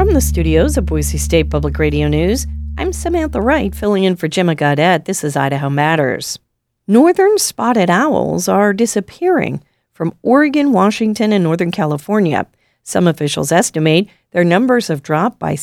From the studios of Boise State Public Radio News, I'm Samantha Wright, filling in for Gemma Gaudette. This is Idaho Matters. Northern spotted owls are disappearing from Oregon, Washington, and Northern California. Some officials estimate their numbers have dropped by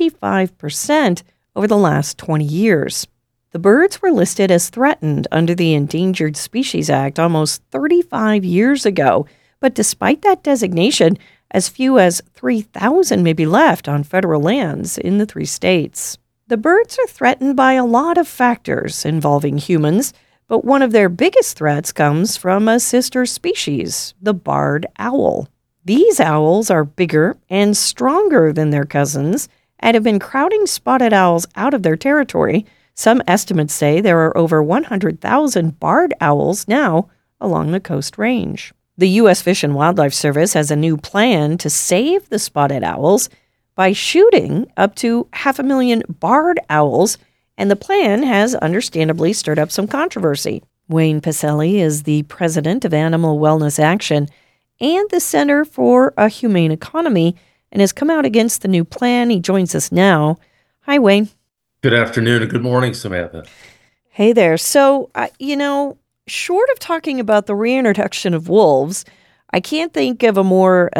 75% over the last 20 years. The birds were listed as threatened under the Endangered Species Act almost 35 years ago, but despite that designation, as few as 3,000 may be left on federal lands in the 3 states. The birds are threatened by a lot of factors involving humans, but one of their biggest threats comes from a sister species, the barred owl. These owls are bigger and stronger than their cousins and have been crowding spotted owls out of their territory. Some estimates say there are over 100,000 barred owls now along the Coast Range. The U.S. Fish and Wildlife Service has a new plan to save the spotted owls by shooting up to 500,000 barred owls, and the plan has understandably stirred up some controversy. Wayne Pacelli is the president of Animal Wellness Action and the Center for a Humane Economy and has come out against the new plan. He joins us now. Hi, Wayne. Good afternoon and good morning, Samantha. Hey there. So, short of talking about the reintroduction of wolves, I can't think of a more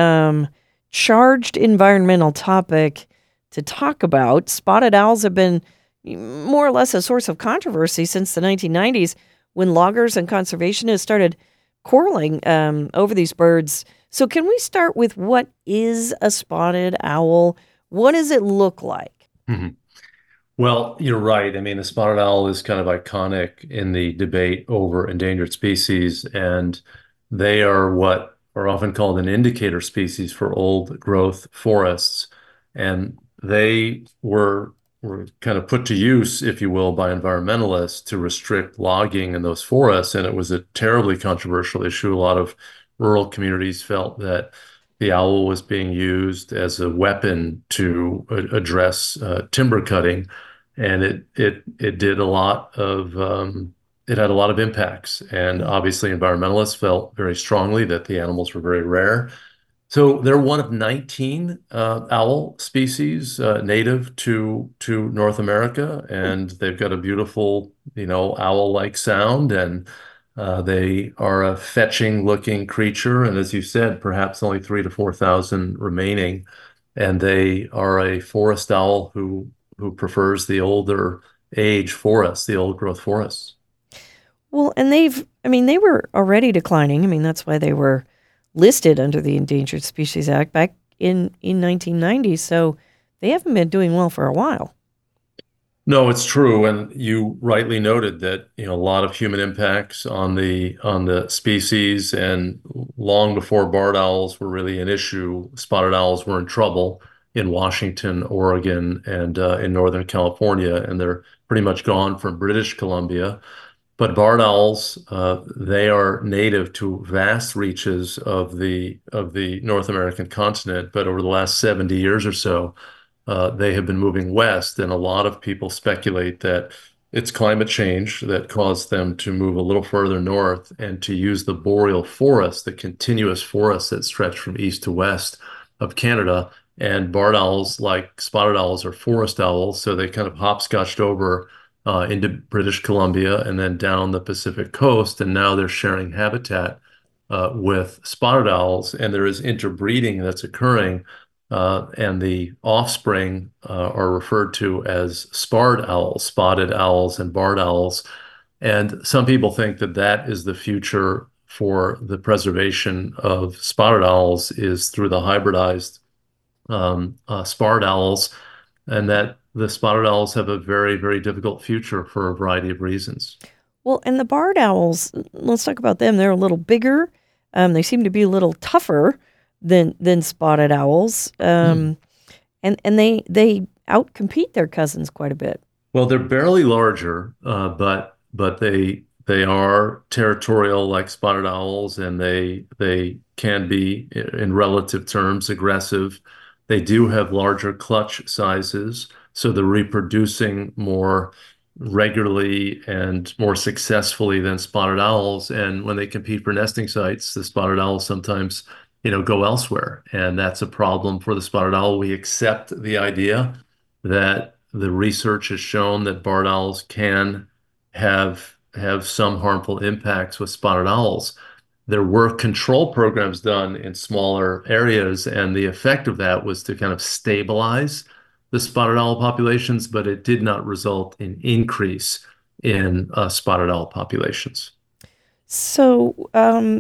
charged environmental topic to talk about. Spotted owls have been more or less a source of controversy since the 1990s when loggers and conservationists started quarreling over these birds. So can we start with what is a spotted owl? What does it look like? Mm-hmm. Well, you're right. I mean, the spotted owl is kind of iconic in the debate over endangered species, and they are what are often called an indicator species for old growth forests. And they were kind of put to use, if you will, by environmentalists to restrict logging in those forests. And it was a terribly controversial issue. A lot of rural communities felt that the owl was being used as a weapon to address timber cutting. And it did a lot of it had a lot of impacts, and obviously environmentalists felt very strongly that the animals were very rare. So they're one of 19 owl species native to North America, and they've got a beautiful, owl-like sound, and they are a fetching-looking creature. And as you said, perhaps only 3,000 to 4,000 remaining, and they are a forest owl who prefers the older age forests, the old growth forests. Well, and they were already declining. I mean, that's why they were listed under the Endangered Species Act back in 1990. So they haven't been doing well for a while. No, it's true. And you rightly noted that, a lot of human impacts on the species, and long before barred owls were really an issue, spotted owls were in trouble in Washington, Oregon, and in Northern California, and they're pretty much gone from British Columbia. But barred owls, they are native to vast reaches of the North American continent. But over the last 70 years or so, they have been moving west, and a lot of people speculate that it's climate change that caused them to move a little further north and to use the boreal forest, the continuous forest that stretch from east to west of Canada. And barred owls, like spotted owls, are forest owls, so they kind of hopscotched over into British Columbia and then down the Pacific coast, and now they're sharing habitat with spotted owls, and there is interbreeding that's occurring, and the offspring are referred to as sparred owls, spotted owls and barred owls. And some people think that that is the future for the preservation of spotted owls, is through the hybridized sparred owls, and that the spotted owls have a very, very difficult future for a variety of reasons. Well, and the barred owls, let's talk about them. They're a little bigger. They seem to be a little tougher than spotted owls, and they outcompete their cousins quite a bit. Well, they're barely larger, but they are territorial like spotted owls, and they can be, in relative terms, aggressive. They do have larger clutch sizes, so they're reproducing more regularly and more successfully than spotted owls. And when they compete for nesting sites, the spotted owls sometimes go elsewhere. And that's a problem for the spotted owl. We accept the idea that the research has shown that barred owls can have some harmful impacts with spotted owls. There were control programs done in smaller areas, and the effect of that was to kind of stabilize the spotted owl populations, but it did not result in increase in spotted owl populations. So,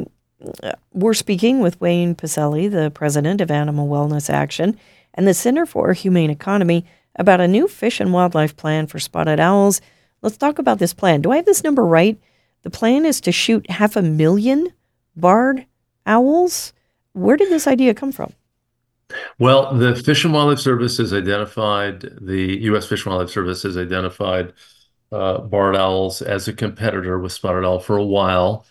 we're speaking with Wayne Pacelle, the president of Animal Wellness Action and the Center for Humane Economy, about a new fish and wildlife plan for spotted owls. Let's talk about this plan. Do I have this number right? The plan is to shoot 500,000 barred owls. Where did this idea come from? Well, the Fish and Wildlife Service has identified, the U.S. Fish and Wildlife Service has identified barred owls as a competitor with spotted owl for a while.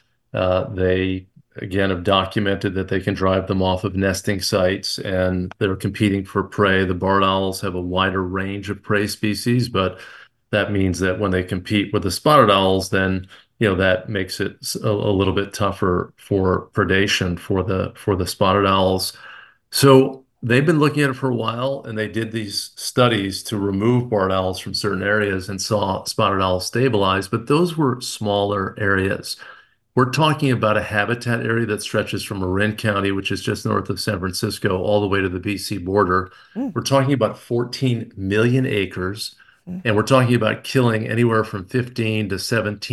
They, again, have documented that they can drive them off of nesting sites and they're competing for prey. The barred owls have a wider range of prey species, but that means that when they compete with the spotted owls, then that makes it a little bit tougher for predation for the spotted owls. So they've been looking at it for a while, and they did these studies to remove barred owls from certain areas and saw spotted owls stabilize, but those were smaller areas. We're talking about a habitat area that stretches from Marin County, which is just north of San Francisco, all the way to the BC border. Mm, We're talking about 14 million acres, mm. and we're talking about killing anywhere from 15 to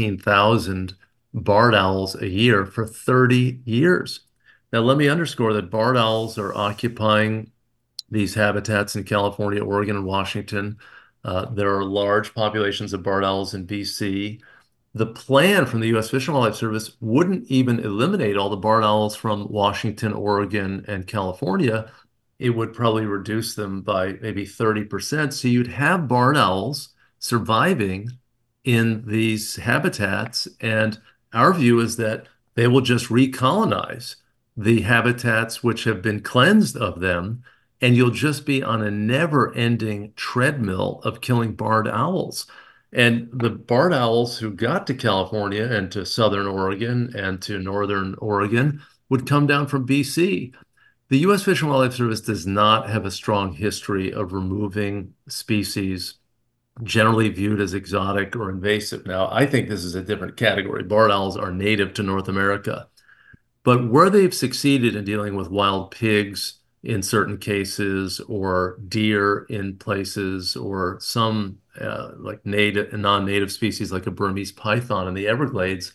17,000 barred owls a year for 30 years. Now, let me underscore that barred owls are occupying these habitats in California, Oregon, and Washington. There are large populations of barred owls in BC. The plan from the U.S. Fish and Wildlife Service wouldn't even eliminate all the barred owls from Washington, Oregon, and California. It would probably reduce them by maybe 30%. So you'd have barred owls surviving in these habitats. And our view is that they will just recolonize the habitats which have been cleansed of them, and you'll just be on a never-ending treadmill of killing barred owls. And the barred owls who got to California and to Southern Oregon and to Northern Oregon would come down from BC. The U.S. Fish and Wildlife Service does not have a strong history of removing species generally viewed as exotic or invasive. Now, I think this is a different category. Barred owls are native to North America. But where they've succeeded in dealing with wild pigs in certain cases, or deer in places, or some like non-native species like a Burmese python in the Everglades,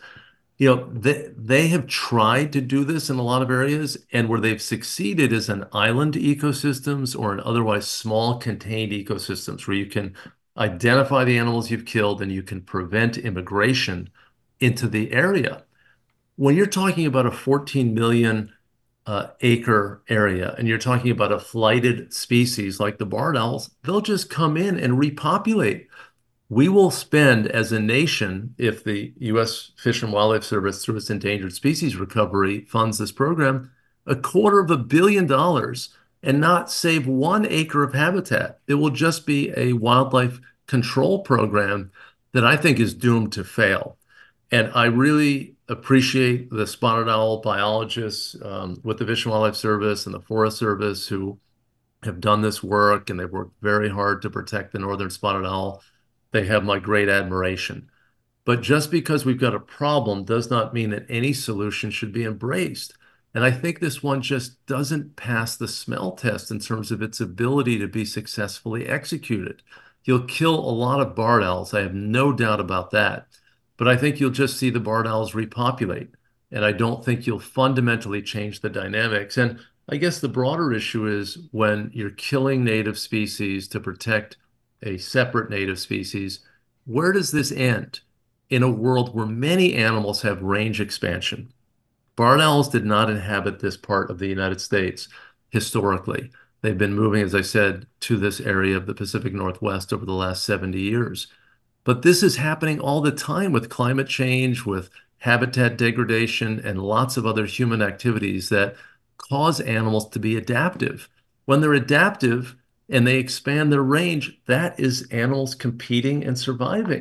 they have tried to do this in a lot of areas, and where they've succeeded is in island ecosystems or in otherwise small contained ecosystems where you can identify the animals you've killed and you can prevent immigration into the area. When you're talking about a 14 million acre area and you're talking about a flighted species like the barred owls, they'll just come in and repopulate. We will spend as a nation, if the U.S. Fish and Wildlife Service, through its Endangered Species Recovery, funds this program, $250 million and not save 1 acre of habitat. It will just be a wildlife control program that I think is doomed to fail. And I really appreciate the spotted owl biologists with the Fish and Wildlife Service and the Forest Service who have done this work, and they've worked very hard to protect the northern spotted owl. They have my great admiration. But just because we've got a problem does not mean that any solution should be embraced. And I think this one just doesn't pass the smell test in terms of its ability to be successfully executed. You'll kill a lot of barred owls, I have no doubt about that. But I think you'll just see the barred owls repopulate. And I don't think you'll fundamentally change the dynamics. And I guess the broader issue is when you're killing native species to protect a separate native species, where does this end in a world where many animals have range expansion? Barred owls did not inhabit this part of the United States historically. They've been moving, as I said, to this area of the Pacific Northwest over the last 70 years. But this is happening all the time with climate change, with habitat degradation, and lots of other human activities that cause animals to be adaptive. When they're adaptive and they expand their range, that is animals competing and surviving.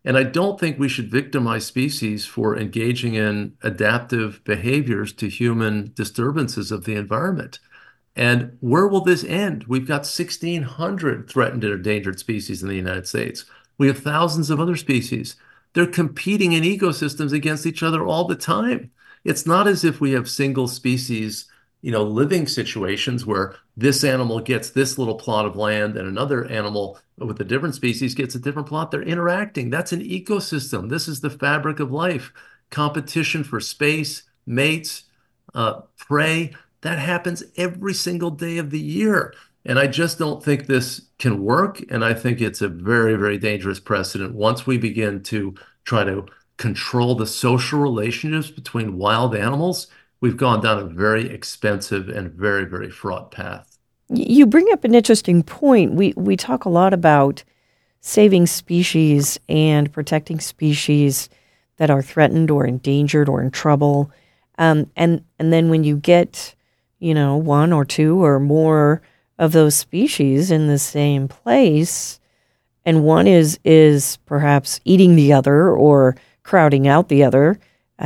And I don't think we should victimize species for engaging in adaptive behaviors to human disturbances of the environment. And where will this end? We've got 1,600 threatened and endangered species in the United States. We have thousands of other species. They're competing in ecosystems against each other all the time. It's not as if we have single species, living situations where this animal gets this little plot of land and another animal with a different species gets a different plot. They're interacting. That's an ecosystem. This is the fabric of life. Competition for space, mates, prey. That happens every single day of the year. And I just don't think this can work. And I think it's a very, very dangerous precedent once we begin to try to control the social relationships between wild animals. We've gone down a very expensive and very, very fraught path. You bring up an interesting point. We talk a lot about saving species and protecting species that are threatened or endangered or in trouble. And then when you get, one or two or more of those species in the same place, and one is perhaps eating the other or crowding out the other,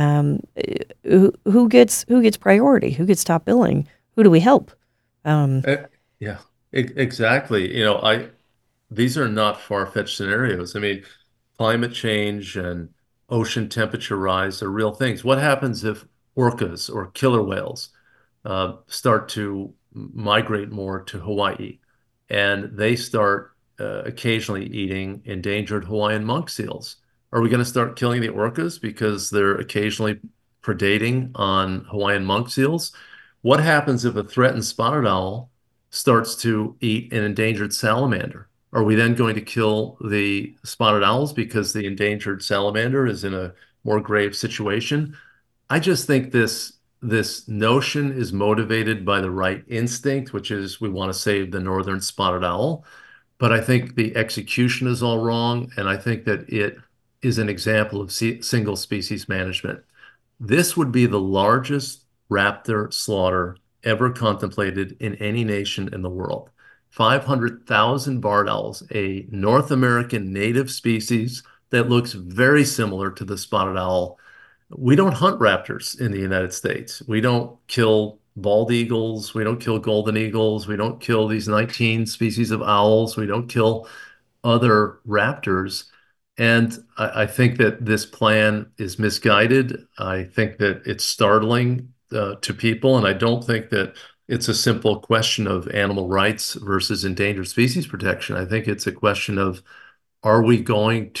who gets priority? Who gets top billing? Who do we help? Um, Yeah, exactly. These are not far-fetched scenarios. I mean, climate change and ocean temperature rise are real things. What happens if orcas or killer whales start to migrate more to Hawaii and they start occasionally eating endangered Hawaiian monk seals? Are we going to start killing the orcas because they're occasionally predating on Hawaiian monk seals? What happens if a threatened spotted owl starts to eat an endangered salamander? Are we then going to kill the spotted owls because the endangered salamander is in a more grave situation? I just think this notion is motivated by the right instinct, which is we want to save the northern spotted owl. But I think the execution is all wrong, and I think that it is an example of single species management. This would be the largest raptor slaughter ever contemplated in any nation in the world. 500,000 barred owls, a North American native species that looks very similar to the spotted owl. We don't hunt raptors in the United States. We don't kill bald eagles. We don't kill golden eagles. We don't kill these 19 species of owls. We don't kill other raptors. And I think that this plan is misguided. I think that it's startling to people. And I don't think that it's a simple question of animal rights versus endangered species protection. I think it's a question of, are we going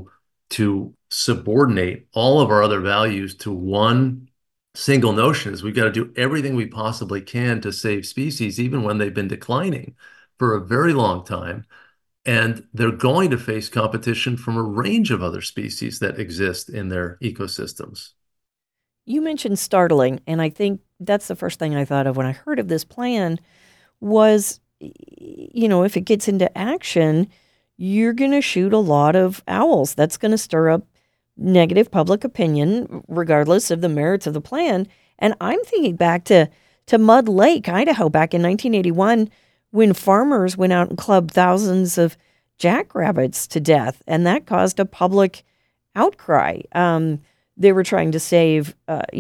to subordinate all of our other values to one single notion? Is we've got to do everything we possibly can to save species, even when they've been declining for a very long time. And they're going to face competition from a range of other species that exist in their ecosystems. you mentioned startling, and I think that's the first thing I thought of when I heard of this plan was, if it gets into action, you're going to shoot a lot of owls. That's going to stir up negative public opinion, regardless of the merits of the plan. And I'm thinking back to Mud Lake, Idaho, back in 1981, when farmers went out and clubbed thousands of jackrabbits to death, and that caused a public outcry. They were trying to save,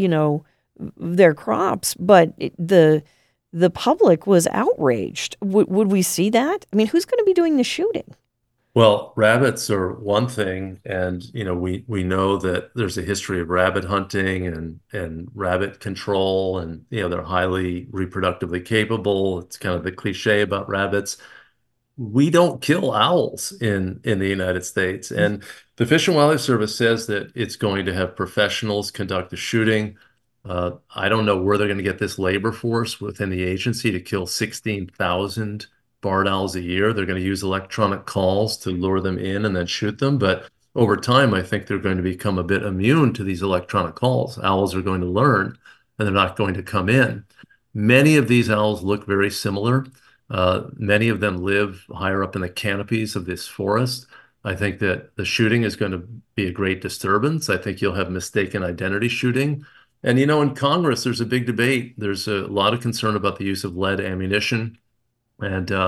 their crops, but the public was outraged. Would we see that? I mean, who's going to be doing the shooting? Well, rabbits are one thing, and we know that there's a history of rabbit hunting and rabbit control, and they're highly reproductively capable. It's kind of the cliche about rabbits. We don't kill owls in the United States, and the Fish and Wildlife Service says that it's going to have professionals conduct the shooting. I don't know where they're going to get this labor force within the agency to kill 16,000 barred owls a year. They're going to use electronic calls to lure them in and then shoot them. But over time, I think they're going to become a bit immune to these electronic calls. Owls are going to learn, and they're not going to come in. Many of these owls look very similar. Many of them live higher up in the canopies of this forest. I think that the shooting is going to be a great disturbance. I think you'll have mistaken identity shooting. And, in Congress, there's a big debate. There's a lot of concern about the use of lead ammunition. And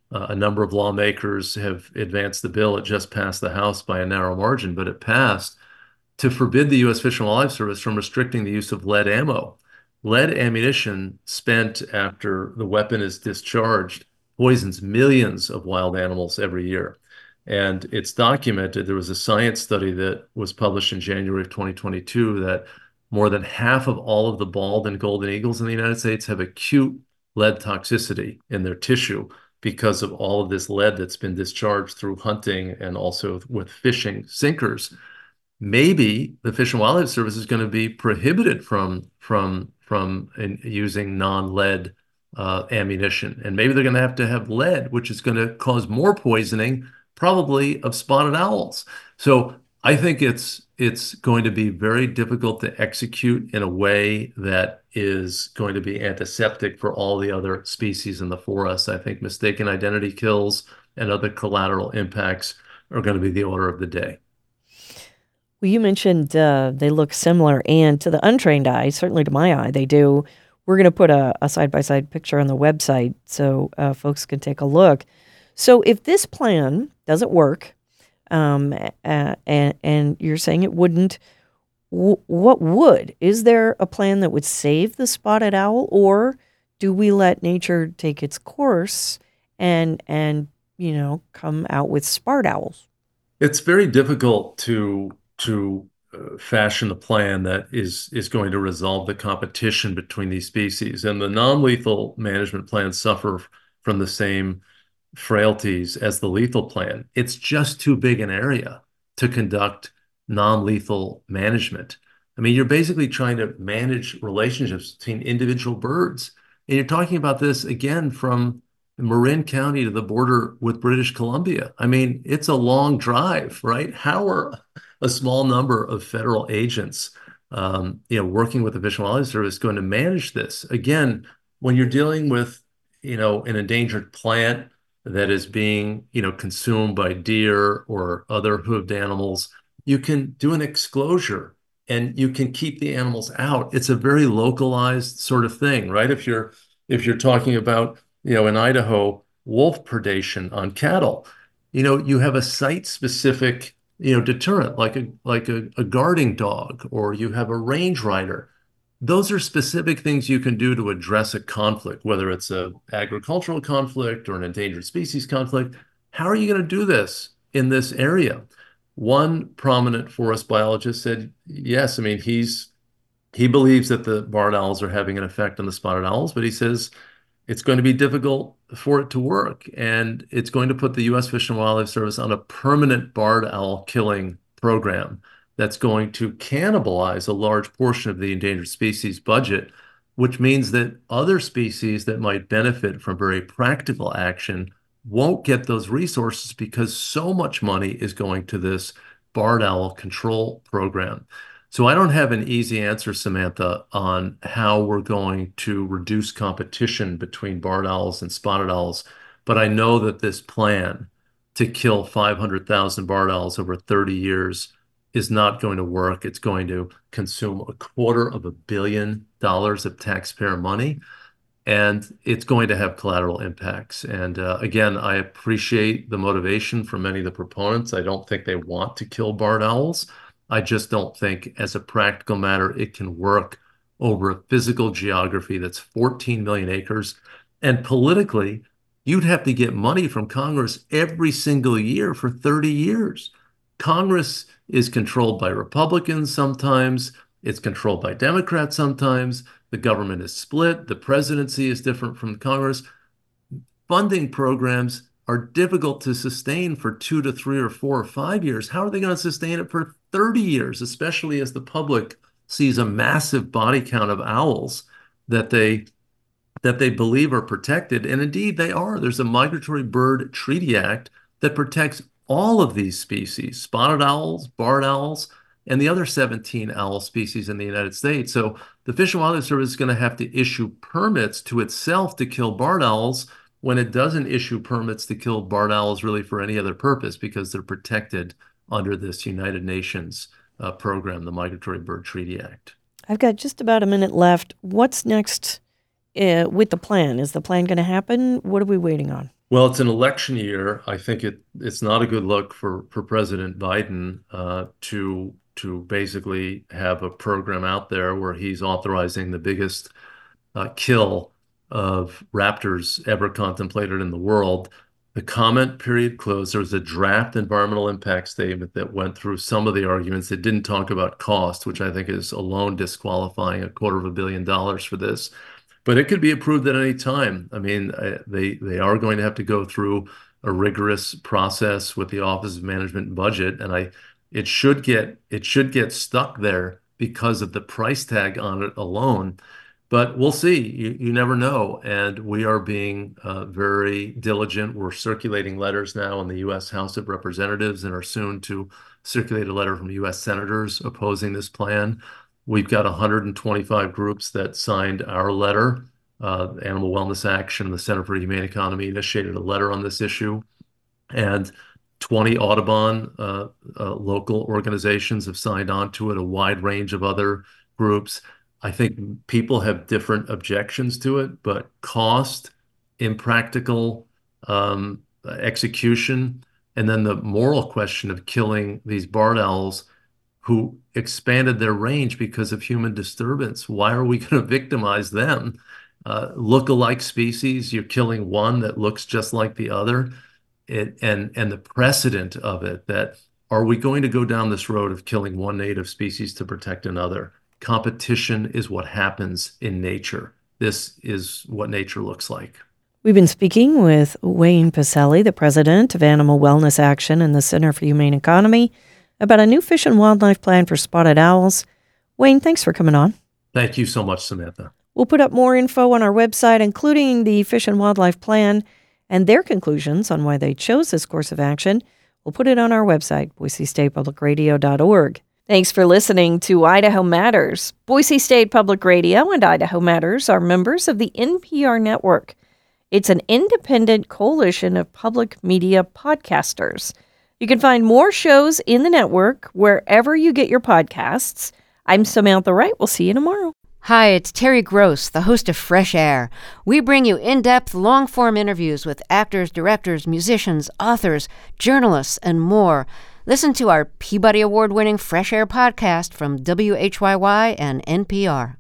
A number of lawmakers have advanced the bill. It just passed the House by a narrow margin, but it passed to forbid the U.S. Fish and Wildlife Service from restricting the use of lead ammo. Lead ammunition spent after the weapon is discharged poisons millions of wild animals every year. And it's documented. There was a science study that was published in January of 2022 that more than half of all of the bald and golden eagles in the United States have acute lead toxicity in their tissue because of all of this lead that's been discharged through hunting and also with fishing sinkers. Maybe the Fish and Wildlife Service is going to be prohibited from using non-lead ammunition, and maybe they're going to have lead, which is going to cause more poisoning, probably of spotted owls. So I think it's going to be very difficult to execute in a way that is going to be antiseptic for all the other species in the forest. I think mistaken identity kills and other collateral impacts are going to be the order of the day. Well, you mentioned they look similar, and to the untrained eye, certainly to my eye, they do. We're going to put a side-by-side picture on the website so folks can take a look. So if this plan doesn't work, and you're saying it wouldn't, what would? Is there a plan that would save the spotted owl, or do we let nature take its course and come out with spart owls? It's very difficult to fashion a plan that is going to resolve the competition between these species. And the non-lethal management plans suffer from the same frailties as the lethal plan. It's just too big an area to conduct non-lethal management. I mean, you're basically trying to manage relationships between individual birds. And you're talking about this again from Marin County to the border with British Columbia. I mean, it's a long drive, right? How are a small number of federal agents, working with the Fish and Wildlife Service going to manage this? Again, when you're dealing with, an endangered plant that is being, consumed by deer or other hoofed animals, you can do an exclosure and you can keep the animals out. It's a very localized sort of thing, right? If you're talking about, in Idaho, wolf predation on cattle, you have a site-specific, deterrent, like a guarding dog, or you have a range rider. Those are specific things you can do to address a conflict, whether it's an agricultural conflict or an endangered species conflict. How are you going to do this in this area? One prominent forest biologist said, yes, I mean, he believes that the barred owls are having an effect on the spotted owls, but he says it's going to be difficult for it to work, and it's going to put the U.S. Fish and Wildlife Service on a permanent barred owl killing program that's going to cannibalize a large portion of the endangered species budget, which means that other species that might benefit from very practical action won't get those resources because so much money is going to this barred owl control program. So I don't have an easy answer, Samantha, on how we're going to reduce competition between barred owls and spotted owls, but I know that this plan to kill 500,000 barred owls over 30 years is not going to work. It's going to consume $250 million of taxpayer money, and it's going to have collateral impacts. And again, I appreciate the motivation from many of the proponents. I don't think they want to kill barred owls. I just don't think, as a practical matter, it can work over a physical geography that's 14 million acres. And politically, you'd have to get money from Congress every single year for 30 years. Congress is controlled by Republicans sometimes, it's controlled by Democrats sometimes, the government is split, the presidency is different from Congress. Funding programs are difficult to sustain for 2 to 3 or 4 or 5 years. How are they going to sustain it for 30 years, especially as the public sees a massive body count of owls that they believe are protected? And indeed, they are. There's a Migratory Bird Treaty Act that protects all of these species, spotted owls, barred owls, and the other 17 owl species in the United States. So the Fish and Wildlife Service is going to have to issue permits to itself to kill barred owls when it doesn't issue permits to kill barred owls really for any other purpose, because they're protected under this United Nations program, the Migratory Bird Treaty Act. I've got just about a minute left. What's next with the plan? Is the plan going to happen? What are we waiting on? Well, it's an election year. I think it's not a good look for President Biden to basically have a program out there where he's authorizing the biggest kill of raptors ever contemplated in the world. The comment period closed. There was a draft environmental impact statement that went through some of the arguments. It didn't talk about cost, which I think is alone disqualifying $250 million for this. But it could be approved at any time. I mean, they are going to have to go through a rigorous process with the Office of Management and Budget, and it should get stuck there because of the price tag on it alone. But we'll see. You never know. And we are being very diligent. We're circulating letters now in the U.S. House of Representatives and are soon to circulate a letter from U.S. senators opposing this plan. We've got 125 groups that signed our letter. Animal Wellness Action, the Center for the Humane Economy initiated a letter on this issue. And 20 Audubon local organizations have signed on to it, a wide range of other groups. I think people have different objections to it, but cost, impractical execution, and then the moral question of killing these barred owls who expanded their range because of human disturbance. Why are we going to victimize them? Look-alike species, you're killing one that looks just like the other. And the precedent of it, that are we going to go down this road of killing one native species to protect another? Competition is what happens in nature. This is what nature looks like. We've been speaking with Wayne Pacelle, the president of Animal Wellness Action and the Center for Humane Economy, about a new fish and wildlife plan for spotted owls. Wayne, thanks for coming on. Thank you so much, Samantha. We'll put up more info on our website, including the Fish and Wildlife Plan and their conclusions on why they chose this course of action. We'll put it on our website, BoiseStatePublicRadio.org. Thanks for listening to Idaho Matters. Boise State Public Radio and Idaho Matters are members of the NPR network. It's an independent coalition of public media podcasters. You can find more shows in the network wherever you get your podcasts. I'm Samantha Wright. We'll see you tomorrow. Hi, it's Terry Gross, the host of Fresh Air. We bring you in-depth, long-form interviews with actors, directors, musicians, authors, journalists, and more. Listen to our Peabody Award-winning Fresh Air podcast from WHYY and NPR.